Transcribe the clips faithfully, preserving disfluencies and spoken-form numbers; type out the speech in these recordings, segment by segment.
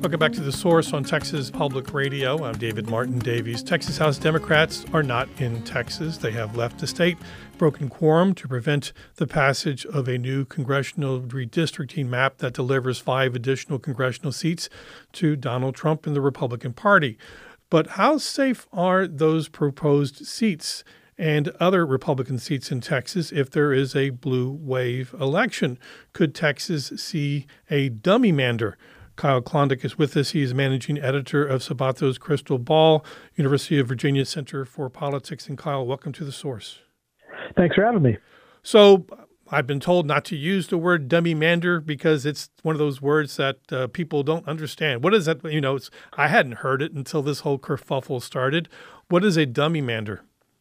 Welcome back to The Source on Texas Public Radio. I'm David Martin Davies. Texas House Democrats are not in Texas. They have left the state, broken quorum to prevent the passage of a new congressional redistricting map that delivers five additional congressional seats to Donald Trump and the Republican Party. But how safe are those proposed seats and other Republican seats in Texas if there is a blue wave election? Could Texas see a dummy mander? Kyle Klondike is with us. He is managing editor of Sabatos Crystal Ball, University of Virginia Center for Politics. And Kyle, welcome to The Source. Thanks for having me. So I've been told not to use the word dummy mander because it's one of those words that uh, people don't understand. What is that? You know, it's, I hadn't heard it until this whole kerfuffle started. What is a dummy mander?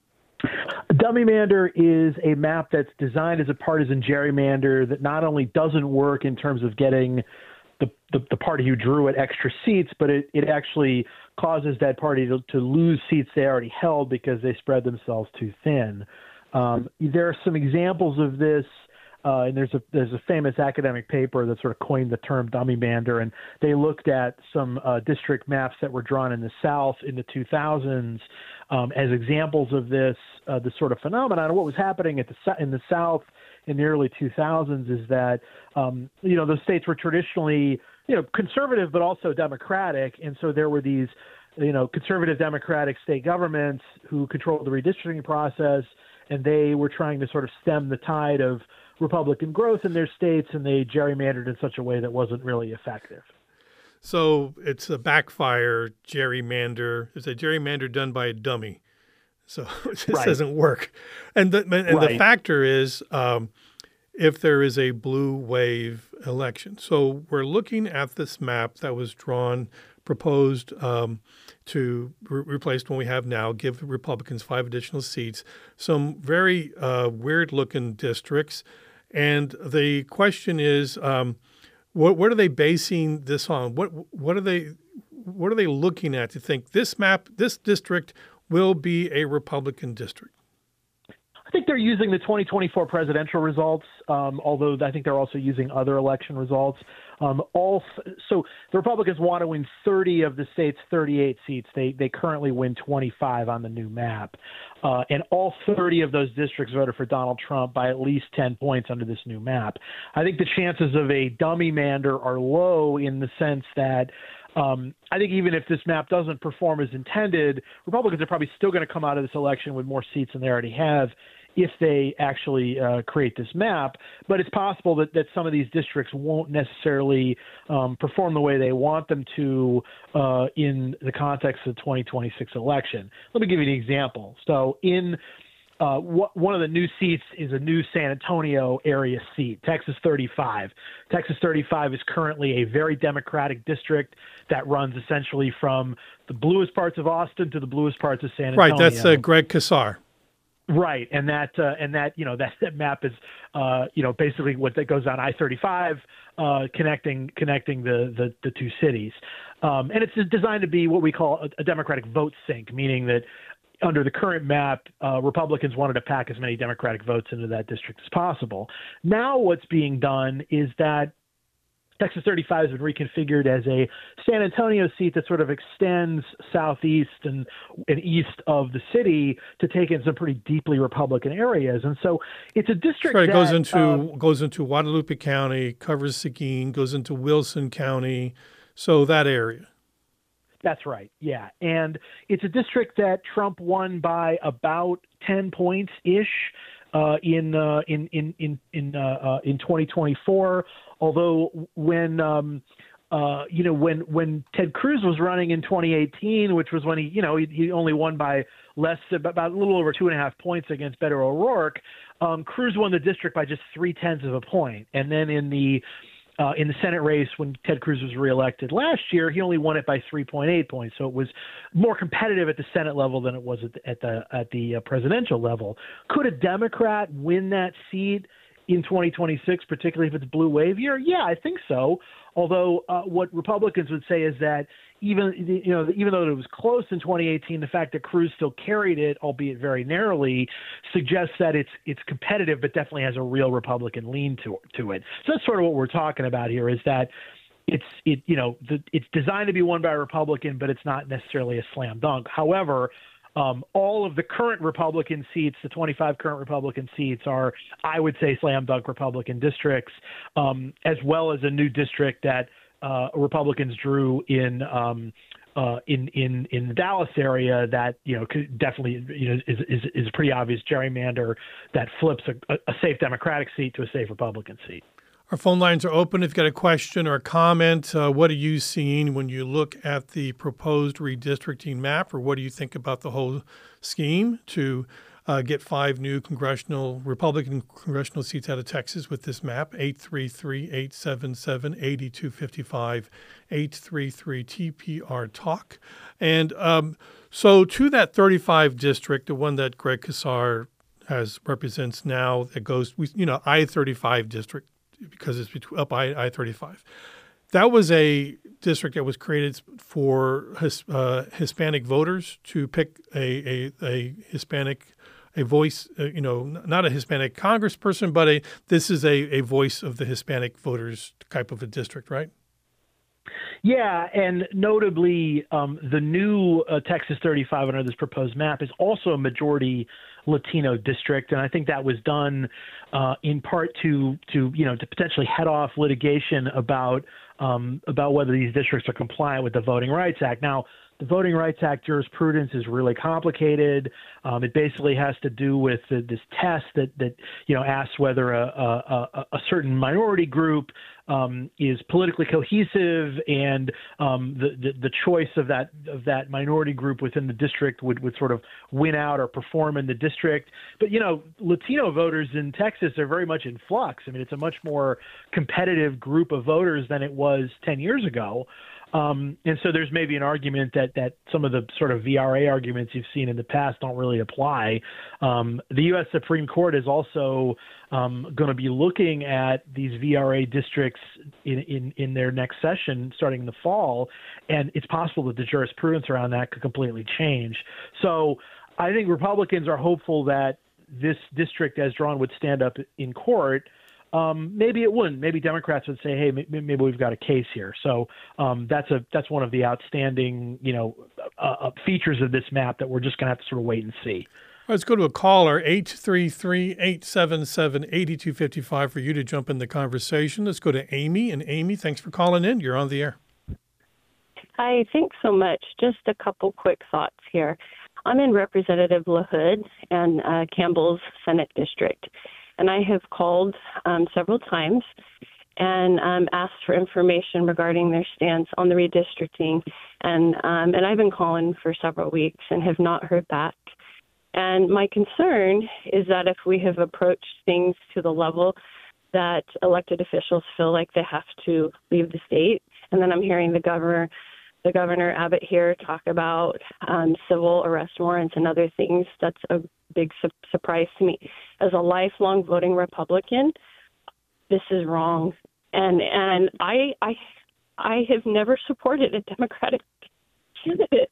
A dummy mander is a map that's designed as a partisan gerrymander that not only doesn't work in terms of getting The, the, the party who drew it extra seats, but it, it actually causes that party to, to lose seats they already held because they spread themselves too thin. Um, there are some examples of this, uh, and there's a there's a famous academic paper that sort of coined the term dummy mander, and they looked at some uh, district maps that were drawn in the South in the two thousands um, as examples of this uh, this sort of phenomenon. And what was happening at the in the South in the early two thousands is that, um, you know, those states were traditionally, you know, conservative, but also democratic. And so there were these, you know, conservative democratic state governments who controlled the redistricting process, and they were trying to sort of stem the tide of Republican growth in their states, and they gerrymandered in such a way that wasn't really effective. So it's a backfire gerrymander. It's a gerrymander done by a dummy. So this right. doesn't work. And the, and right. the factor is um, if there is a blue wave election. So we're looking at this map that was drawn, proposed um, to re- replace the one we have now, give the Republicans five additional seats, some very uh, weird-looking districts. And the question is, um, what, what are they basing this on? What what are they what are they looking at to think this map, this district will be a Republican district? I think they're using the twenty twenty-four presidential results, um, although I think they're also using other election results. Um, all so the Republicans want to win thirty of the state's thirty-eight seats. They they currently win twenty-five on the new map, uh, and all thirty of those districts voted for Donald Trump by at least ten points under this new map. I think the chances of a dummy mander are low in the sense that Um, I think even if this map doesn't perform as intended, Republicans are probably still going to come out of this election with more seats than they already have if they actually uh, create this map. But it's possible that, that some of these districts won't necessarily um, perform the way they want them to uh, in the context of the twenty twenty-six election. Let me give you an example. So in Uh, wh- one of the new seats is a new San Antonio area seat, Texas thirty-five. Texas thirty-five is currently a very Democratic district that runs essentially from the bluest parts of Austin to the bluest parts of San Antonio. Right, that's uh, Greg Casar. Right, and that uh, and that you know that, that map is uh, you know basically what that goes on I thirty-five, uh, connecting connecting the the, the two cities, um, and it's designed to be what we call a, a Democratic vote sink, meaning that under the current map, uh, Republicans wanted to pack as many Democratic votes into that district as possible. Now what's being done is that Texas thirty-five has been reconfigured as a San Antonio seat that sort of extends southeast and, and east of the city to take in some pretty deeply Republican areas. And so it's a district right, that it goes into um, goes into Guadalupe County, covers Seguin, goes into Wilson County, so that area. That's right. Yeah. And it's a district that Trump won by about ten points ish uh, in, uh, in, in, in, in, uh, uh, in twenty twenty-four. Although when, um, uh, you know, when, when Ted Cruz was running in twenty eighteen, which was when he, you know, he, he only won by less, about a little over two and a half points against Beto O'Rourke, um, Cruz won the district by just three tenths of a point. And then in the, Uh, in the Senate race, when Ted Cruz was reelected last year, he only won it by three point eight points. So it was more competitive at the Senate level than it was at the at the, at the uh, presidential level. Could a Democrat win that seat in twenty twenty-six, particularly if it's blue wave year? Yeah, I think so. Although uh, what Republicans would say is that even you know even though it was close in twenty eighteen, the fact that Cruz still carried it, albeit very narrowly, suggests that it's it's competitive, but definitely has a real Republican lean to to it. So that's sort of what we're talking about here. Is that it's it you know the, it's designed to be won by a Republican, but it's not necessarily a slam dunk. However, um, all of the current Republican seats, the twenty-five current Republican seats, are, I would say, slam dunk Republican districts, um, as well as a new district that uh, Republicans drew in. Um, Uh, in in in the Dallas area that you know could definitely you know is is, is a pretty obvious gerrymander that flips a, a safe Democratic seat to a safe Republican seat. Our phone lines are open. If you've got a question or a comment, uh, what are you seeing when you look at the proposed redistricting map, or what do you think about the whole scheme to uh, get five new congressional Republican congressional seats out of Texas with this map? eight three three, eight seven seven, eight two five five, eight three three T P R Talk. And um, so to that thirty-five district, the one that Greg Casar has represents now, that goes, you know, I thirty-five district, because it's between, up I thirty-five. That was a district that was created for his, uh, Hispanic voters to pick a, a, a Hispanic a voice, uh, you know, not a Hispanic congressperson, but a this is a, a voice of the Hispanic voters type of a district, right? Yeah, and notably, um, the new uh, Texas thirty-five under this proposed map is also a majority Latino district, and I think that was done uh, in part to to you know to potentially head off litigation about um, about whether these districts are compliant with the Voting Rights Act. Now, the Voting Rights Act jurisprudence is really complicated. Um, it basically has to do with the, this test that, that you know asks whether a, a, a certain minority group um, is politically cohesive, and um, the, the the choice of that of that minority group within the district would, would sort of win out or perform in the district. But you know, Latino voters in Texas are very much in flux. I mean, it's a much more competitive group of voters than it was ten years ago. Um, and so there's maybe an argument that, that some of the sort of V R A arguments you've seen in the past don't really apply. Um, the U S Supreme Court is also um, going to be looking at these V R A districts in, in, in their next session starting in the fall, and it's possible that the jurisprudence around that could completely change. So I think Republicans are hopeful that this district as drawn would stand up in court. Um, maybe it wouldn't. Maybe Democrats would say, "Hey, maybe we've got a case here." So um, that's a that's one of the outstanding, you know, uh, uh, features of this map that we're just going to have to sort of wait and see. Let's go to a caller, eight three three, eight seven seven, eight two five five, for you to jump in the conversation. Let's go to Amy. And Amy, thanks for calling in. You're on the air. Hi, thanks so much. Just a couple quick thoughts here. I'm in Representative LaHood and uh, Campbell's Senate District. And I have called um, several times and um, asked for information regarding their stance on the redistricting. And um, and I've been calling for several weeks and have not heard back. And my concern is that if we have approached things to the level that elected officials feel like they have to leave the state, and then I'm hearing the governor, the Governor Abbott here talk about um, civil arrest warrants and other things, that's a big su- surprise to me. As a lifelong voting Republican, this is wrong, and and I I I have never supported a Democratic candidate,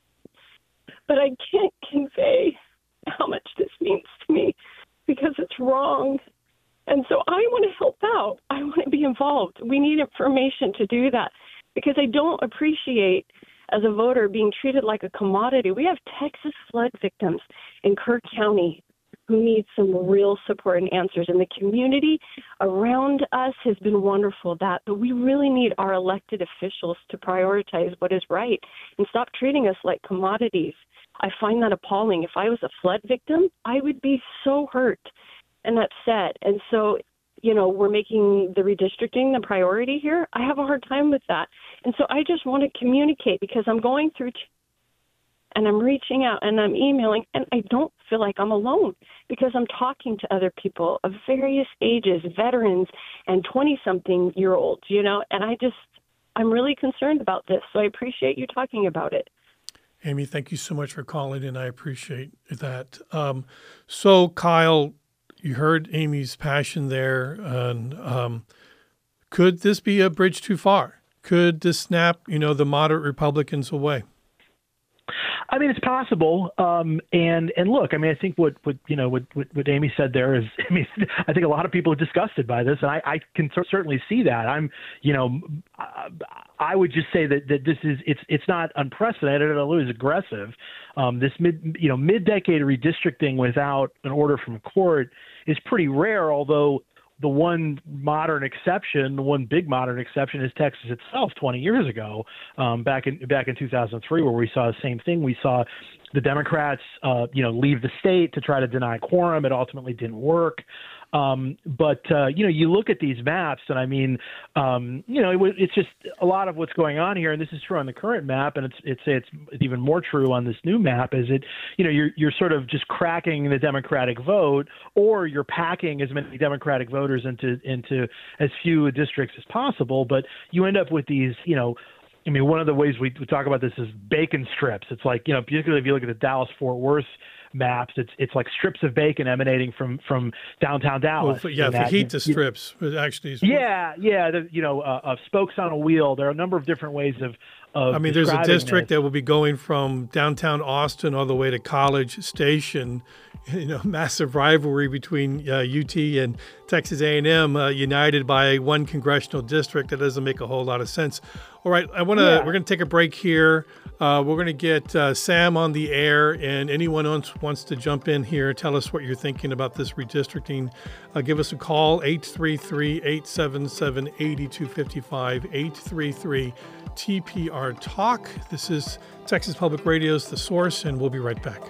but I can't convey how much this means to me because it's wrong, and so I want to help out. I want to be involved. We need information to do that because I don't appreciate, as a voter, being treated like a commodity. We have Texas flood victims in Kirk County who need some real support and answers. And the community around us has been wonderful, that, but we really need our elected officials to prioritize what is right and stop treating us like commodities. I find that appalling. If I was a flood victim, I would be so hurt and upset. And so, you know, we're making the redistricting the priority here. I have a hard time with that. And so I just want to communicate because I'm going through t- and I'm reaching out and I'm emailing, and I don't feel like I'm alone because I'm talking to other people of various ages, veterans and twenty-something-year-olds, you know, and I just, I'm really concerned about this. So I appreciate you talking about it. Amy, thank you so much for calling in. I appreciate that. Um, so, Kyle, you heard Amy's passion there. And um, could this be a bridge too far? Could this snap, you know, the moderate Republicans away? I mean, it's possible. Um, and and look, I mean, I think what, what you know what, what what Amy said there is, I mean, I think a lot of people are disgusted by this, and I, I can certainly see that. I'm, you know, I would just say that, that this is it's it's not unprecedented. It was aggressive. Um, this mid you know mid-decade redistricting without an order from court is pretty rare, although the one modern exception, the one big modern exception is Texas itself twenty years ago, um, back in back in two thousand three, where we saw the same thing. We saw the Democrats, uh, you know, leave the state to try to deny quorum. It ultimately didn't work. Um, but, uh, you know, you look at these maps, and I mean, um, you know, it, it's just a lot of what's going on here. And this is true on the current map, and it's it's it's even more true on this new map. Is it, you know, you're you're sort of just cracking the Democratic vote, or you're packing as many Democratic voters into into as few districts as possible. But you end up with these, you know. I mean, one of the ways we, we talk about this is bacon strips. It's like, you know, particularly if you look at the Dallas-Fort Worth maps, it's it's like strips of bacon emanating from, from downtown Dallas. Well, yeah, fajita strips actually. Yeah, yeah, the, you know, uh, uh, spokes on a wheel. There are a number of different ways of. of I mean, there's a district this. that will be going from downtown Austin all the way to College Station. You know, massive rivalry between uh, U T and Texas A and M, uh, united by one congressional district. That doesn't make a whole lot of sense. All right, I want to. Yeah. We're going to take a break here. Uh, we're going to get uh, Sam on the air, and anyone else wants to jump in here, tell us what you're thinking about this redistricting. Uh, give us a call, eight three three, eight seven seven, eight two five five, eight three three T P R Talk. This is Texas Public Radio's The Source, and we'll be right back.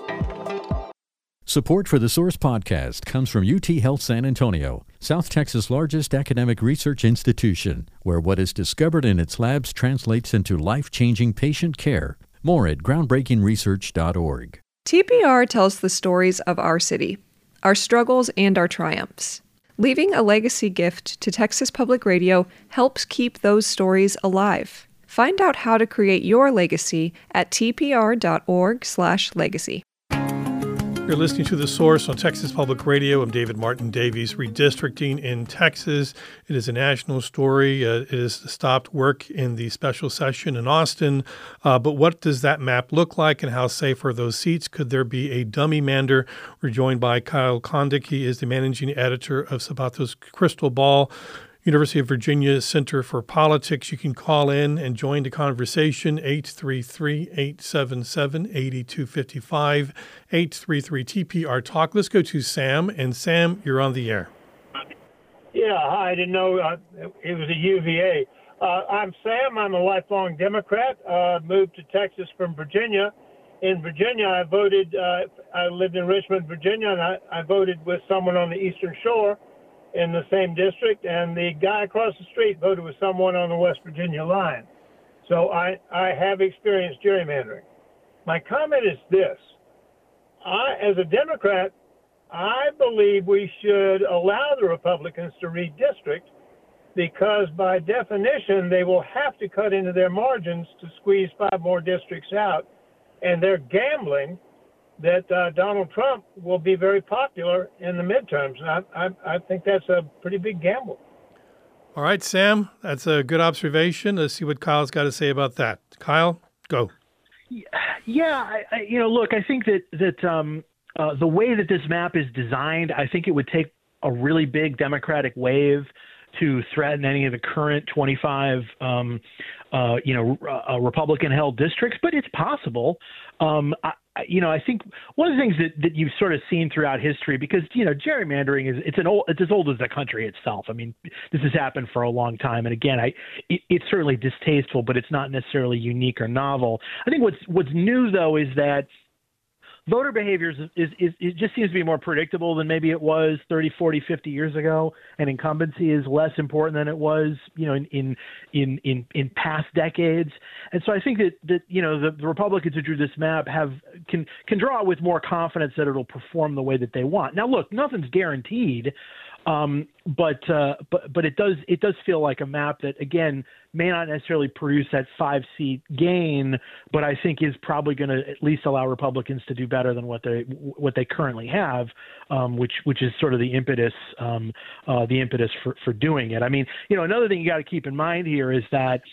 Support for the Source podcast comes from U T Health San Antonio, South Texas' largest academic research institution, where what is discovered in its labs translates into life-changing patient care. More at groundbreaking research dot org. T P R tells the stories of our city, our struggles and our triumphs. Leaving a legacy gift to Texas Public Radio helps keep those stories alive. Find out how to create your legacy at t p r dot org slash legacy. You're listening to The Source on Texas Public Radio. I'm David Martin Davies. Redistricting in Texas. It is a national story. Uh, it has stopped work in the special session in Austin. Uh, but what does that map look like, and how safe are those seats? Could there be a dummy mander? We're joined by Kyle Kondik. He is the managing editor of Zapato's Crystal Ball, University of Virginia Center for Politics. You can call in and join the conversation, eight three three, eight seven seven, eight two five five, eight three three T P R Talk. Let's go to Sam. And Sam, you're on the air. Yeah, hi. I didn't know uh, it was a U V A. Uh, I'm Sam. I'm a lifelong Democrat. Uh, moved to Texas from Virginia. In Virginia, I voted, uh, I lived in Richmond, Virginia, and I, I voted with someone on the Eastern Shore in the same district, and the guy across the street voted with someone on the West Virginia line. So I, I have experienced gerrymandering. My comment is this. I, as a Democrat, I believe we should allow the Republicans to redistrict, because by definition, they will have to cut into their margins to squeeze five more districts out, and they're gambling that uh, Donald Trump will be very popular in the midterms. I, I, I think that's a pretty big gamble. All right, Sam, that's a good observation. Let's see what Kyle's got to say about that. Kyle, go. Yeah, I, I, you know, look, I think that that um, uh, the way that this map is designed, I think it would take a really big Democratic wave to threaten any of the current twenty-five, um, uh, you know, uh, Republican-held districts, but it's possible. Um, I, you know, I think one of the things that, that you've sort of seen throughout history, because, you know, gerrymandering is it's an old, it's as old as the country itself. I mean, this has happened for a long time. And again, I, it, it's certainly distasteful, but it's not necessarily unique or novel. I think what's, what's new, though, is that voter behavior is, is, is, it just seems to be more predictable than maybe it was thirty, forty, fifty years ago. And incumbency is less important than it was, you know, in, in, in, in, in past decades. And so I think that, that you know, the, the Republicans who drew this map have can, can draw with more confidence that it'll perform the way that they want. Now, look, nothing's guaranteed. Um, but uh, but but it does it does feel like a map that, again, may not necessarily produce that five seat gain, but I think is probably going to at least allow Republicans to do better than what they what they currently have, um, which which is sort of the impetus um, uh, the impetus for, for doing it. I mean, you know, another thing you got to keep in mind here is that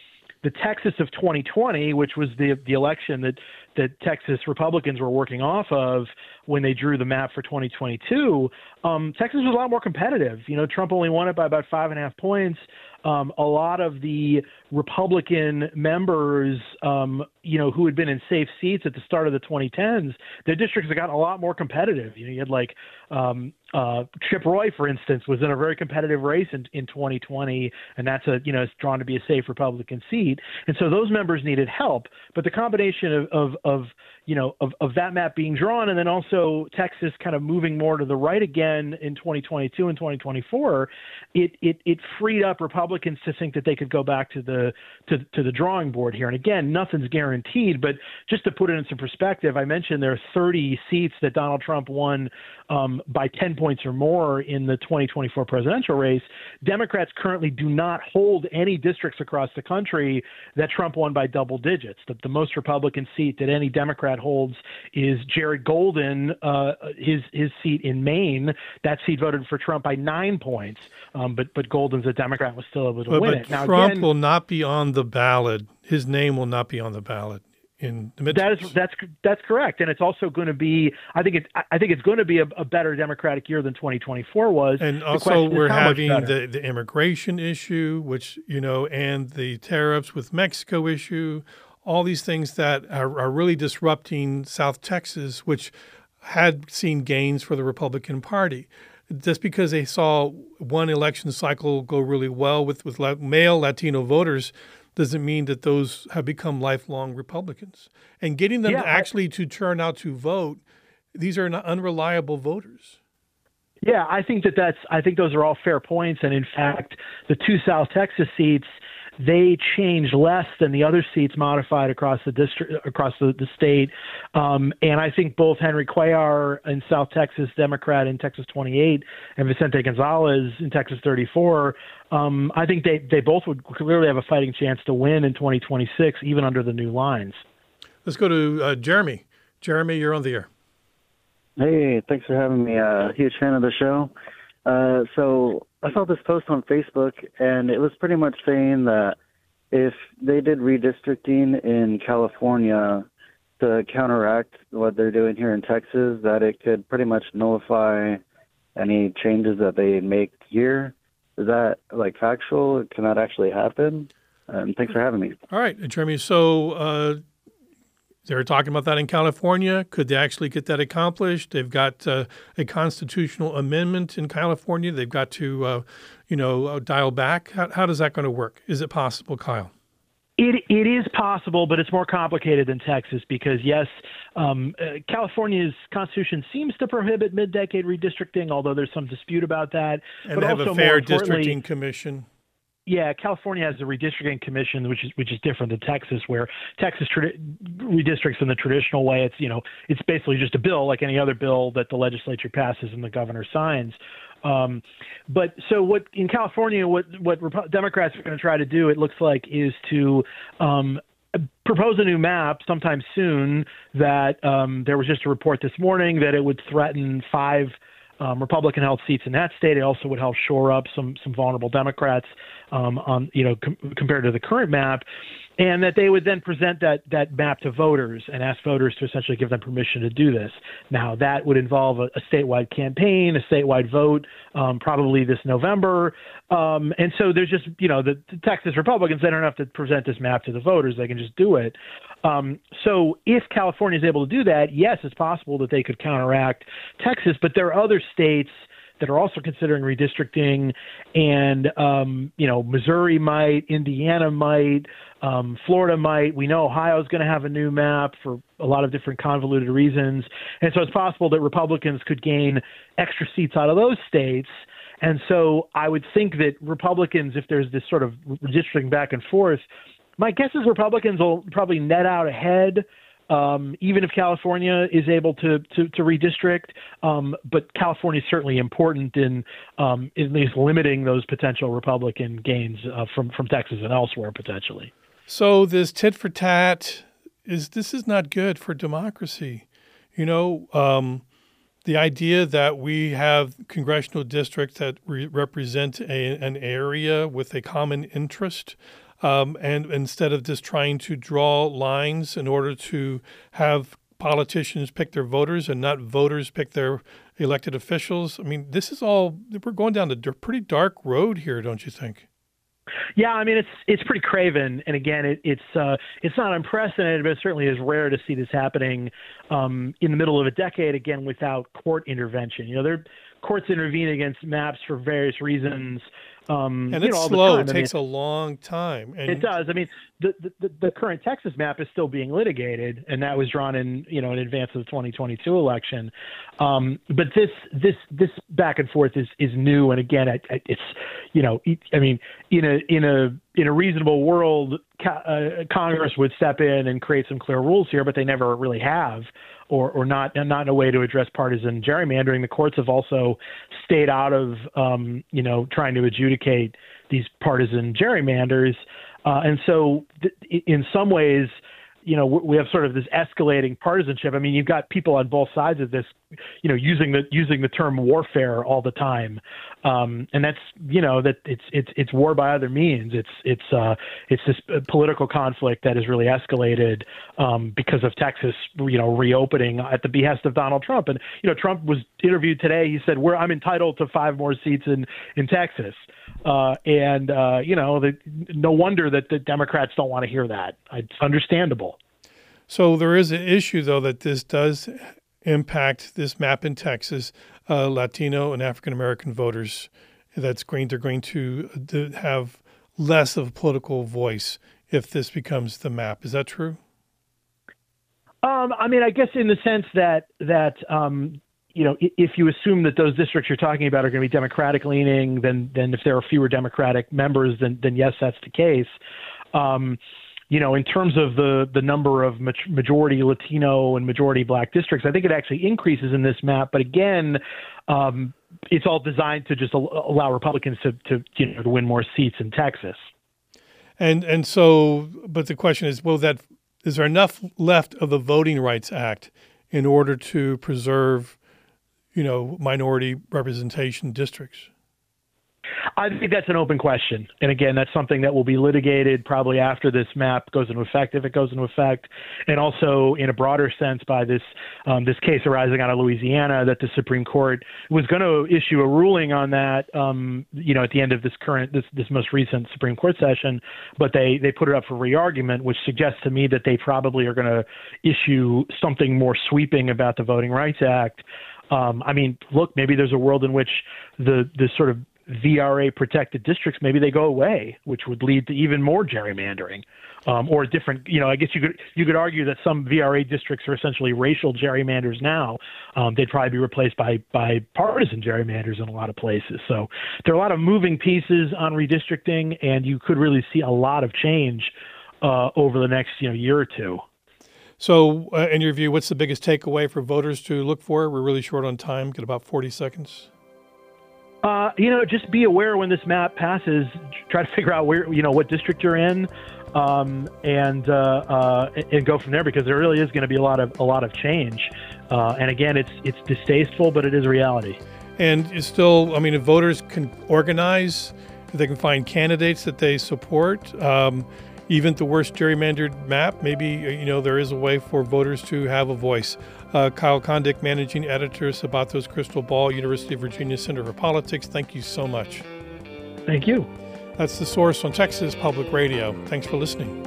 the Texas of twenty twenty, which was the the election that that Texas Republicans were working off of when they drew the map for twenty twenty-two, um, Texas was a lot more competitive. You know, Trump only won it by about five and a half points. Um, a lot of the Republican members, um, you know, who had been in safe seats at the start of the twenty tens, their districts have gotten a lot more competitive. You know, you had like um, uh, Chip Roy, for instance, was in a very competitive race in, in twenty twenty, and that's a, you know, it's drawn to be a safe Republican seat. And so those members needed help. But the combination of, of, of you know, of, of that map being drawn, and then also Texas kind of moving more to the right again in twenty twenty-two and twenty twenty-four, it it it freed up Republicans to think that they could go back to the to to the drawing board here. And again, nothing's guaranteed, but just to put it in some perspective, I mentioned there are thirty seats that Donald Trump won um, by ten points or more in the twenty twenty-four presidential race. Democrats currently do not hold any districts across the country that Trump won by double digits. The, the most Republican seat that any Democrat holds is Jared Golden, uh, his his seat in Maine. That seat voted for Trump by nine points, um, but but Golden's a Democrat, was still able to but, win but it. Now, Trump again, will not be on the ballot. His name will not be on the ballot in the midterms. That is that's that's correct, and it's also going to be. I think it. I think it's going to be a, a better Democratic year than twenty twenty-four was. And The also, question is we're how much having better. the, the immigration issue, which you know, and the tariffs with Mexico issue. All these things that are, are really disrupting South Texas, which had seen gains for the Republican Party. Just because they saw one election cycle go really well with, with male Latino voters doesn't mean that those have become lifelong Republicans. And getting them Yeah, to actually to turn out to vote, these are not unreliable voters. Yeah, I think that that's. I think those are all fair points, and in fact, the two South Texas seats, they changed less than the other seats modified across the district, across the, the state. Um, and I think both Henry Cuellar in South Texas, Democrat in Texas twenty-eight, and Vicente Gonzalez in Texas thirty-four, um, I think they, they both would clearly have a fighting chance to win in twenty twenty-six, even under the new lines. Let's go to uh, Jeremy. Jeremy, you're on the air. Hey, thanks for having me. Uh, huge fan of the show. Uh, so I saw this post on Facebook, and it was pretty much saying that if they did redistricting in California to counteract what they're doing here in Texas, that it could pretty much nullify any changes that they make here. Is that like factual? Can that actually happen? And thanks for having me. All right, Jeremy. So uh, they're talking about that in California. Could they actually get that accomplished? They've got uh, a constitutional amendment in California. They've got to, uh, you know, uh, dial back. How, how is that going to work? Is it possible, Kyle? It it is possible, but it's more complicated than Texas because, yes, um, uh, California's constitution seems to prohibit mid-decade redistricting, although there's some dispute about that. And but they have also, a fair more importantly, districting commission. Yeah, California has a redistricting commission, which is which is different than Texas, where Texas tradi- redistricts in the traditional way. It's you know it's basically just a bill like any other bill that the legislature passes and the governor signs. Um, but so what in California, what what Rep- Democrats are going to try to do, it looks like, is to um, propose a new map sometime soon. That um, there was just a report this morning that it would threaten five Um, Republican-held seats in that state. It also would help shore up some some vulnerable Democrats um, on you know com- compared to the current map, and that they would then present that that map to voters and ask voters to essentially give them permission to do this. Now that would involve a, a statewide campaign, a statewide vote, um, probably this November, um, and so there's just you know the, the Texas Republicans, they don't have to present this map to the voters; they can just do it. Um, so if California is able to do that, yes, it's possible that they could counteract Texas, but there are other states that are also considering redistricting, and um, you know, Missouri might, Indiana might, um, Florida might. We know Ohio is going to have a new map for a lot of different convoluted reasons, and so it's possible that Republicans could gain extra seats out of those states. And so I would think that Republicans, if there's this sort of redistricting back and forth, my guess is Republicans will probably net out ahead, um, even if California is able to to, to redistrict. Um, but California is certainly important in um, at least limiting those potential Republican gains uh, from from Texas and elsewhere potentially. So this tit for tat is this is not good for democracy. You know, um, the idea that we have congressional districts that re- represent a, an area with a common interest. um, and instead of just trying to draw lines in order to have politicians pick their voters and not voters pick their elected officials. I mean, this is all, we're going down a pretty dark road here, don't you think? Yeah, I mean, it's it's pretty craven, and again, it, it's uh, it's not unprecedented, but it certainly is rare to see this happening um, in the middle of a decade, again, without court intervention. You know, there courts intervene against maps for various reasons. Um, and you it's know, all slow. the It time. takes I mean, a long time. And it does. I mean, the, the the current Texas map is still being litigated, and that was drawn in, you know, in advance of the twenty twenty-two election. Um, but this this this back and forth is is new, and again, it, it's, you know, I mean, in a in a in a reasonable world, uh, Congress would step in and create some clear rules here, but they never really have. Or, or not, and not in a way to address partisan gerrymandering. The courts have also stayed out of, um, you know, trying to adjudicate these partisan gerrymanders, uh, and so th- in some ways, you know, we have sort of this escalating partisanship. I mean, you've got people on both sides of this, you know, using the using the term warfare all the time, um, and that's, you know, that it's it's it's war by other means. It's it's uh, it's this political conflict that has really escalated um, because of Texas, you know, reopening at the behest of Donald Trump. And you know, Trump was interviewed today. He said, "We're I'm entitled to five more seats in in Texas," uh, and uh, you know, the, no wonder that the Democrats don't want to hear that. It's understandable. So there is an issue, though, that this does impact this map in Texas, uh, Latino and African-American voters. That's going, they're going to, to have less of a political voice if this becomes the map. Is that true? Um, I mean, I guess in the sense that, that um, you know, if you assume that those districts you're talking about are going to be Democratic leaning, then, then if there are fewer Democratic members, then, then yes, that's the case. Um, You know, in terms of the, the number of majority Latino and majority Black districts, I think it actually increases in this map. But again, um, it's all designed to just allow Republicans to, to you know to win more seats in Texas. And and so, but the question is, will that is there enough left of the Voting Rights Act in order to preserve, you know, minority representation districts? I think that's an open question. And again, that's something that will be litigated probably after this map goes into effect, if it goes into effect, and also in a broader sense by this um, this case arising out of Louisiana that the Supreme Court was going to issue a ruling on that, um, you know, at the end of this current, this, this most recent Supreme Court session, but they, they put it up for re-argument, which suggests to me that they probably are going to issue something more sweeping about the Voting Rights Act. Um, I mean, look, maybe there's a world in which the, the sort of V R A protected districts, maybe they go away, which would lead to even more gerrymandering, um, or different. You know, I guess you could you could argue that some V R A districts are essentially racial gerrymanders now. Um, they'd probably be replaced by by partisan gerrymanders in a lot of places. So there are a lot of moving pieces on redistricting, and you could really see a lot of change uh, over the next you know year or two. So, uh, in your view, what's the biggest takeaway for voters to look for? We're really short on time. Got about forty seconds. Uh, you know, just be aware when this map passes. Try to figure out where, you know, what district you're in, um, and uh, uh, and go from there, because there really is going to be a lot of a lot of change. Uh, and again, it's it's distasteful, but it is a reality. And it's still, I mean, if voters can organize, if they can find candidates that they support, um, even the worst gerrymandered map, maybe you know there is a way for voters to have a voice. Uh, Kyle Kondik, Managing Editor, Sabatos Crystal Ball, University of Virginia Center for Politics. Thank you so much. Thank you. That's The Source on Texas Public Radio. Thanks for listening.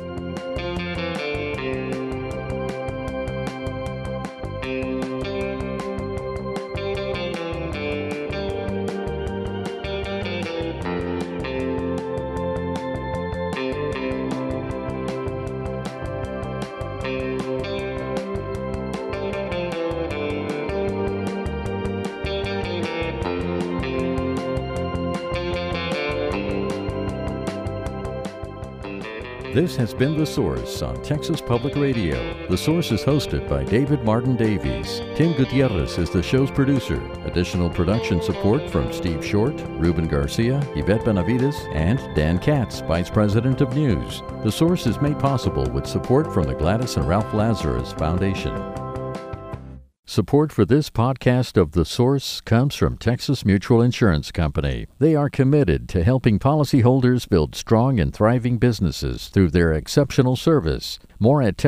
This has been The Source on Texas Public Radio. The Source is hosted by David Martin Davies. Tim Gutierrez is the show's producer. Additional production support from Steve Short, Ruben Garcia, Yvette Benavides, and Dan Katz, Vice President of News. The Source is made possible with support from the Gladys and Ralph Lazarus Foundation. Support for this podcast of The Source comes from Texas Mutual Insurance Company. They are committed to helping policyholders build strong and thriving businesses through their exceptional service. More at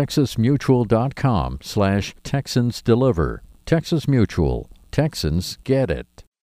texasmutual.com slash Texans Deliver. Texas Mutual. Texans get it.